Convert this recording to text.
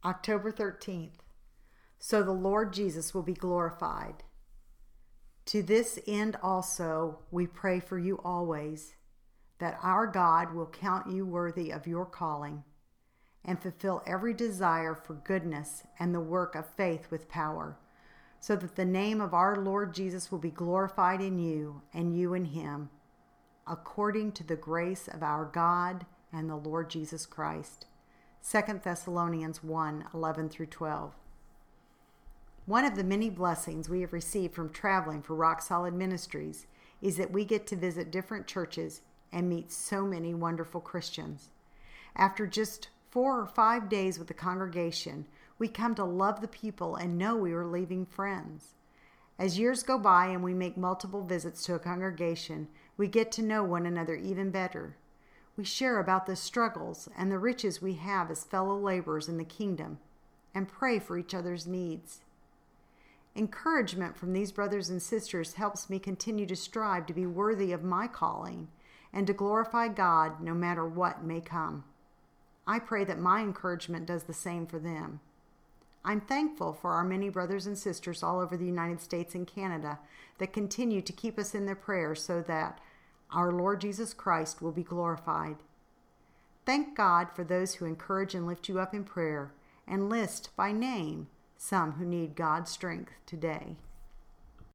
October 13th. So the Lord Jesus will be glorified. To this end also we pray for you always, that our God will count you worthy of your calling, and fulfill every desire for goodness and the work of faith with power, so that the name of our Lord Jesus will be glorified in you and you in him, according to the grace of our God and the Lord Jesus Christ. 2 Thessalonians 1:11-12. One of the many blessings we have received from traveling for Rock Solid Ministries is that we get to visit different churches and meet so many wonderful Christians. After just 4 or 5 days with the congregation, we come to love the people and know we are leaving friends. As years go by and we make multiple visits to a congregation, we get to know one another even better. We share about the struggles and the riches we have as fellow laborers in the kingdom and pray for each other's needs. Encouragement from these brothers and sisters helps me continue to strive to be worthy of my calling and to glorify God no matter what may come. I pray that my encouragement does the same for them. I'm thankful for our many brothers and sisters all over the United States and Canada that continue to keep us in their prayers so that our Lord Jesus Christ will be glorified. Thank God for those who encourage and lift you up in prayer, and list by name some who need God's strength today.